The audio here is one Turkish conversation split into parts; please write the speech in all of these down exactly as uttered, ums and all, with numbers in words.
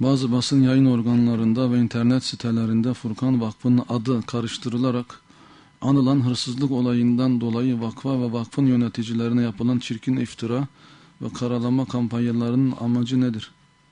Bazı basın yayın organlarında ve internet sitelerinde Furkan Vakfı'nın adı karıştırılarak anılan hırsızlık olayından dolayı vakfa ve vakfın yöneticilerine yapılan çirkin iftira ve karalama kampanyalarının amacı nedir?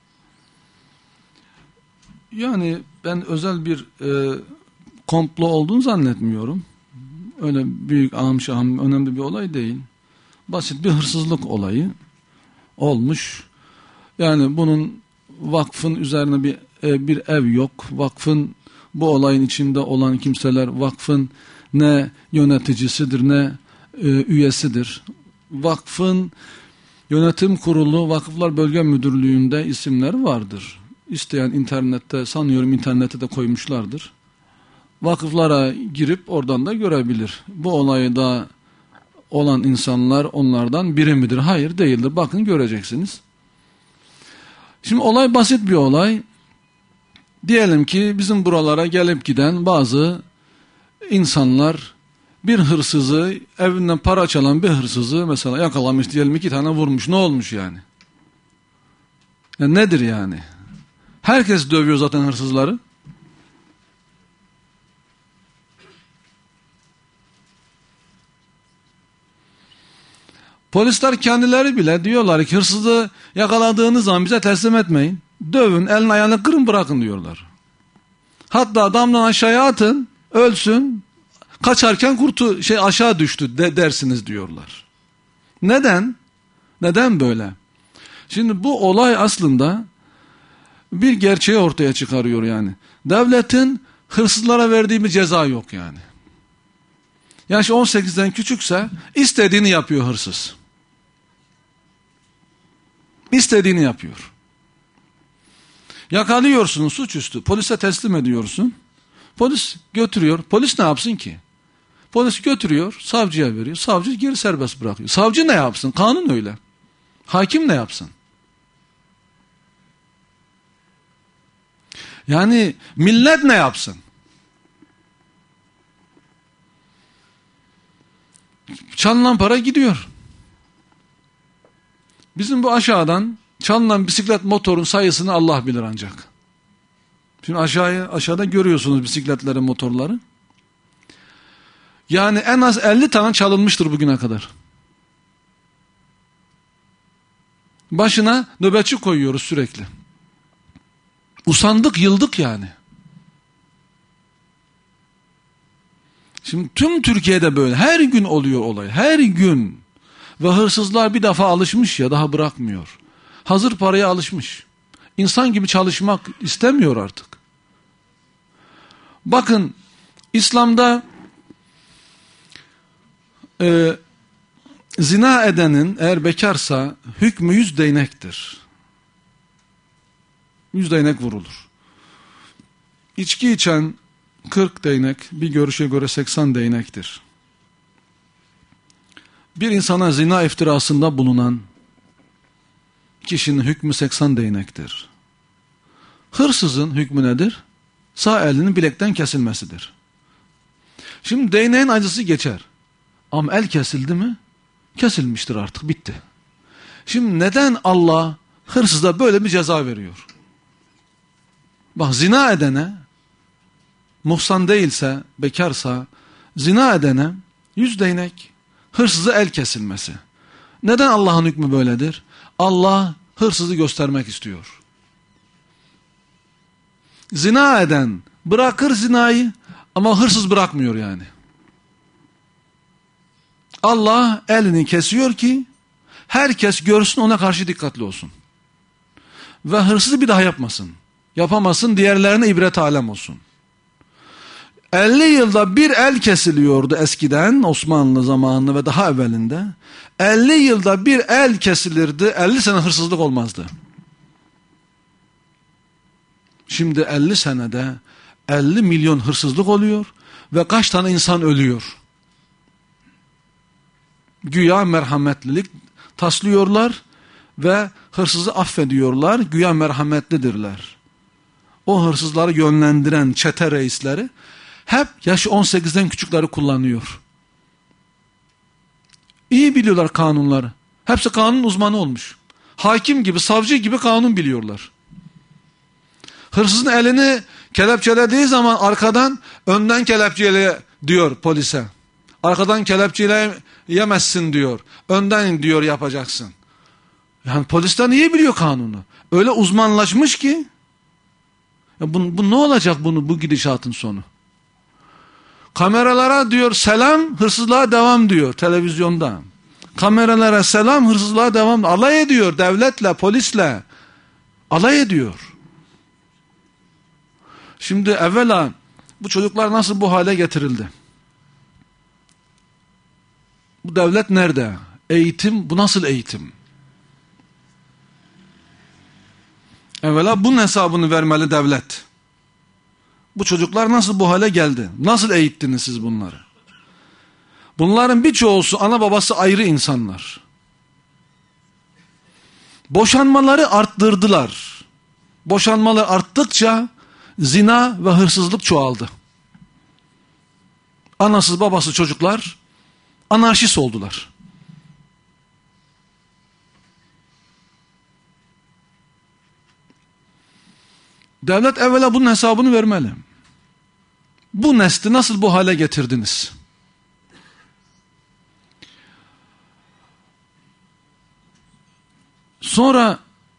Yani ben özel bir e, komplo olduğunu zannetmiyorum. Öyle büyük ahım şahım önemli bir olay değil. Basit bir hırsızlık olayı olmuş. Yani bunun vakfın üzerine bir e, bir ev yok. Vakfın bu olayın içinde olan kimseler vakfın ne yöneticisidir ne e, üyesidir. Vakfın yönetim kurulu, Vakıflar Bölge Müdürlüğü'nde isimler vardır. İsteyen internette, sanıyorum internete de koymuşlardır. Vakıflara girip oradan da görebilir. Bu olayda olan insanlar onlardan biri midir? Hayır, değildir. Bakın göreceksiniz. Şimdi olay basit bir olay. Diyelim ki bizim buralara gelip giden bazı insanlar bir hırsızı, evinden para çalan bir hırsızı mesela yakalamış, diyelim iki tane vurmuş. Ne olmuş yani? Yani nedir yani? Herkes dövüyor zaten hırsızları. Polisler kendileri bile diyorlar ki hırsızı yakaladığınız zaman bize teslim etmeyin. Dövün, elini ayağını kırın bırakın diyorlar. Hatta damdan aşağıya atın, ölsün, kaçarken kurtu şey aşağı düştü de, dersiniz diyorlar. Neden? Neden böyle? Şimdi bu olay aslında bir gerçeği ortaya çıkarıyor yani. Devletin hırsızlara verdiği bir ceza yok yani. Yaş on sekizden küçükse istediğini yapıyor hırsız. İstediğini yapıyor. Yakalıyorsun suçüstü, polise teslim ediyorsun. Polis götürüyor. Polis ne yapsın ki? Polis götürüyor, savcıya veriyor. Savcı geri serbest bırakıyor. Savcı ne yapsın? Kanun öyle. Hakim ne yapsın? Yani millet ne yapsın? Çalınan para gidiyor. Bizim bu aşağıdan çalınan bisiklet motorun sayısını Allah bilir ancak. Şimdi aşağıya, aşağıda görüyorsunuz bisikletlerin motorları. Yani en az elli tane çalınmıştır bugüne kadar. Başına nöbetçi koyuyoruz sürekli. Usandık, yıldık yani. Şimdi tüm Türkiye'de böyle. Her gün oluyor olay. Her gün. Ve hırsızlar bir defa alışmış ya, daha bırakmıyor. Hazır paraya alışmış. İnsan gibi çalışmak istemiyor artık. Bakın İslam'da e, zina edenin eğer bekarsa hükmü yüz değnektir. Yüz değnek vurulur. İçki içen kırk değnek, bir görüşe göre seksen değnektir. Bir insana zina iftirasında bulunan kişinin hükmü seksen değnektir. Hırsızın hükmü nedir? Sağ elinin bilekten kesilmesidir. Şimdi değneğin acısı geçer. Ama el kesildi mi? Kesilmiştir artık, bitti. Şimdi neden Allah hırsıza böyle bir ceza veriyor? Bak, zina edene, muhsan değilse, bekarsa, zina edene yüz değnek, hırsızı el kesilmesi. Neden Allah'ın hükmü böyledir? Allah hırsızı göstermek istiyor. Zina eden bırakır zinayı ama hırsız bırakmıyor yani. Allah elini kesiyor ki herkes görsün, ona karşı dikkatli olsun. Ve hırsızı bir daha yapmasın. Yapamasın, diğerlerine ibret alem olsun. elli yılda bir el kesiliyordu eskiden, Osmanlı zamanında ve daha evvelinde. elli yılda bir el kesilirdi, elli sene hırsızlık olmazdı. Şimdi elli senede elli milyon hırsızlık oluyor ve kaç tane insan ölüyor. Güya merhametlilik taslıyorlar ve hırsızı affediyorlar, güya merhametlidirler. O hırsızları yönlendiren çete reisleri hep yaşı on sekizden küçükleri kullanıyor. İyi biliyorlar kanunları. Hepsi kanun uzmanı olmuş. Hakim gibi, savcı gibi kanun biliyorlar. Hırsızın elini kelepçelediği zaman arkadan önden kelepçeyle diyor polise. Arkadan kelepçeyle yemezsin diyor. Önden diyor yapacaksın. Yani polisler iyi biliyor kanunu. Öyle uzmanlaşmış ki. Ya bu, bu ne olacak bunu, bu gidişatın sonu? Kameralara diyor selam, hırsızlığa devam diyor televizyonda. Kameralara selam, hırsızlığa devam. Alay ediyor devletle, polisle. Alay ediyor. Şimdi evvela bu çocuklar nasıl bu hale getirildi? Bu devlet nerede? Eğitim, bu nasıl eğitim? Evvela bunun hesabını vermeli devlet. Bu çocuklar nasıl bu hale geldi? Nasıl eğittiniz siz bunları? Bunların birçoğusu ana babası ayrı insanlar. Boşanmaları arttırdılar. Boşanmalar arttıkça zina ve hırsızlık çoğaldı. Anasız babası çocuklar anarşist oldular. Devlet evvela bunun hesabını vermeli. Bu nesli nasıl bu hale getirdiniz? Sonra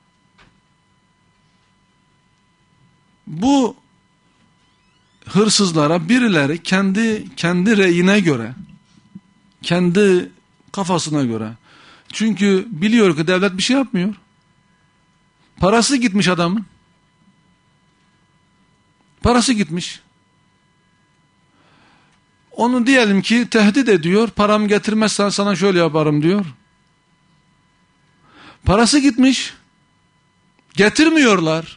bu hırsızlara birileri kendi kendi reyine göre, kendi kafasına göre, çünkü biliyor ki devlet bir şey yapmıyor. Parası gitmiş adamın. Parası gitmiş. Onu diyelim ki tehdit ediyor. Paramı getirmezsen sana şöyle yaparım diyor. Parası gitmiş. Getirmiyorlar.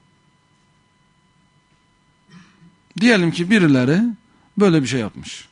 Diyelim ki birileri böyle bir şey yapmış.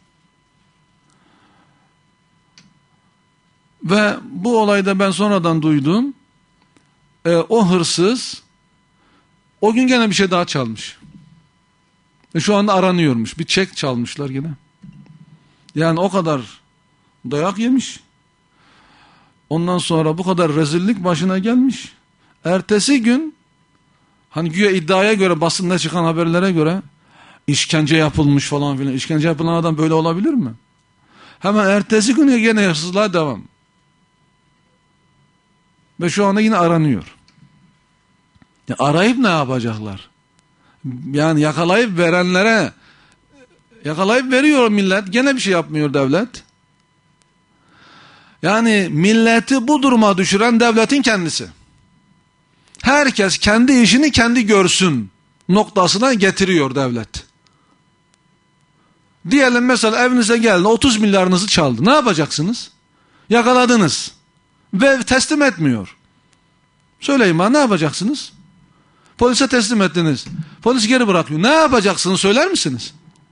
Ve bu olayda ben sonradan duydum. E, o hırsız o gün gene bir şey daha çalmış. E, şu anda aranıyormuş. Bir çek çalmışlar yine. Yani o kadar dayak yemiş. Ondan sonra bu kadar rezillik başına gelmiş. Ertesi gün hani güya iddiaya göre, basında çıkan haberlere göre işkence yapılmış falan filan. İşkence yapılan adam böyle olabilir mi? Hemen ertesi gün yine hırsızlığa devam. Ve şu anda yine aranıyor. Ya arayıp ne yapacaklar? Yani yakalayıp verenlere yakalayıp veriyor millet. Gene bir şey yapmıyor devlet. Yani milleti bu duruma düşüren devletin kendisi. Herkes kendi işini kendi görsün noktasına getiriyor devlet. Diyelim mesela evinize geldi, otuz milyarınızı çaldı. Ne yapacaksınız? Yakaladınız. Ve teslim etmiyor. Söyleyin bana, ne yapacaksınız? Polise teslim ettiniz. Polis geri bırakıyor. Ne yapacaksınız söyler misiniz?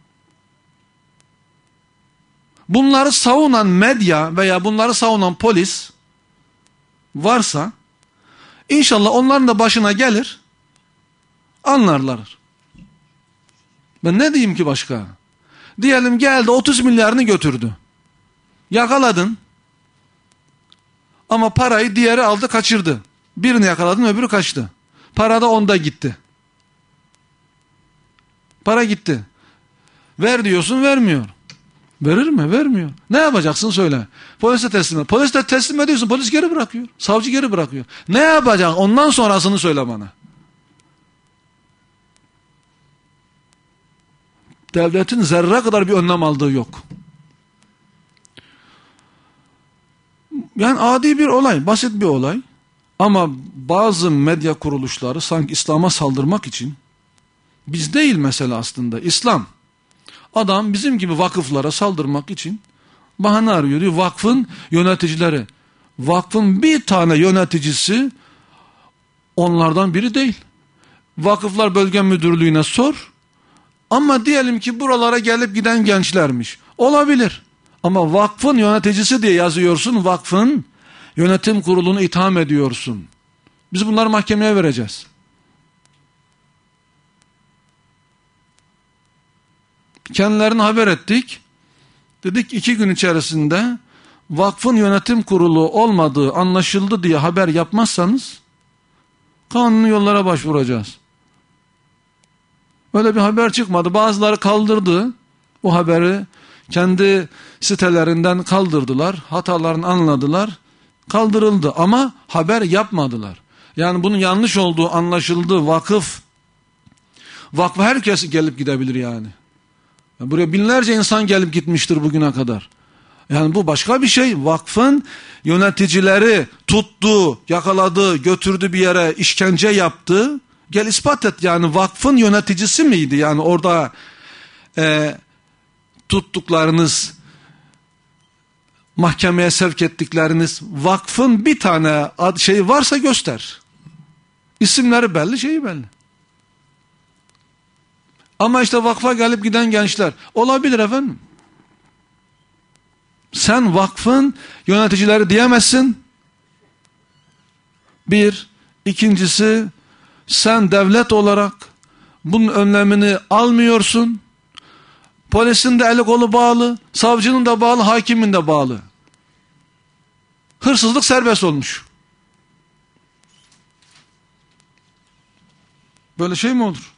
Bunları savunan medya veya bunları savunan polis varsa inşallah onların da başına gelir, anlarlar. Ben ne diyeyim ki başka? Diyelim geldi otuz milyarını götürdü. Yakaladın. Ama parayı diğeri aldı, kaçırdı. Birini yakaladın, öbürü kaçtı. Para da onda gitti. Para gitti. Ver diyorsun, vermiyor. Verir mi? Vermiyor. Ne yapacaksın söyle. Polise teslim et. Polis de teslim ediyorsun. Polis geri bırakıyor. Savcı geri bırakıyor. Ne yapacaksın? Ondan sonrasını söyle bana. Devletin zerre kadar bir önlem aldığı yok. Yani adi bir olay. Basit bir olay. Ama bazı medya kuruluşları sanki İslam'a saldırmak için, biz değil mesela aslında İslam. Adam bizim gibi vakıflara saldırmak için bahane arıyor. Diyor vakfın yöneticileri. Vakfın bir tane yöneticisi onlardan biri değil. Vakıflar Bölge Müdürlüğü'ne sor. Ama diyelim ki buralara gelip giden gençlermiş. Olabilir. Ama vakfın yöneticisi diye yazıyorsun. Vakfın yönetim kurulunu itham ediyorsun. Biz bunları mahkemeye vereceğiz. Kendilerine haber ettik. Dedik iki gün içerisinde vakfın yönetim kurulu olmadığı anlaşıldı diye haber yapmazsanız kanuni yollara başvuracağız. Öyle bir haber çıkmadı. Bazıları kaldırdı. O haberi kendi sitelerinden kaldırdılar. Hatalarını anladılar. Kaldırıldı ama haber yapmadılar. Yani bunun yanlış olduğu anlaşıldı. Vakıf, vakfı herkes gelip gidebilir yani. Buraya binlerce insan gelip gitmiştir bugüne kadar. Yani bu başka bir şey. Vakfın yöneticileri tuttu, yakaladı, götürdü bir yere, işkence yaptı. Gel ispat et, yani vakfın yöneticisi miydi? Yani orada e, tuttuklarınız, mahkemeye sevk ettikleriniz vakfın bir tane ad, şeyi varsa göster. İsimleri belli, şeyi belli. Ama işte vakfa gelip giden gençler olabilir efendim. Sen vakfın yöneticileri diyemezsin. Bir. İkincisi, sen devlet olarak bunun önlemini almıyorsun. Polisin de eli kolu bağlı, savcının da bağlı, hakimin de bağlı. Hırsızlık serbest olmuş. Böyle şey mi olur?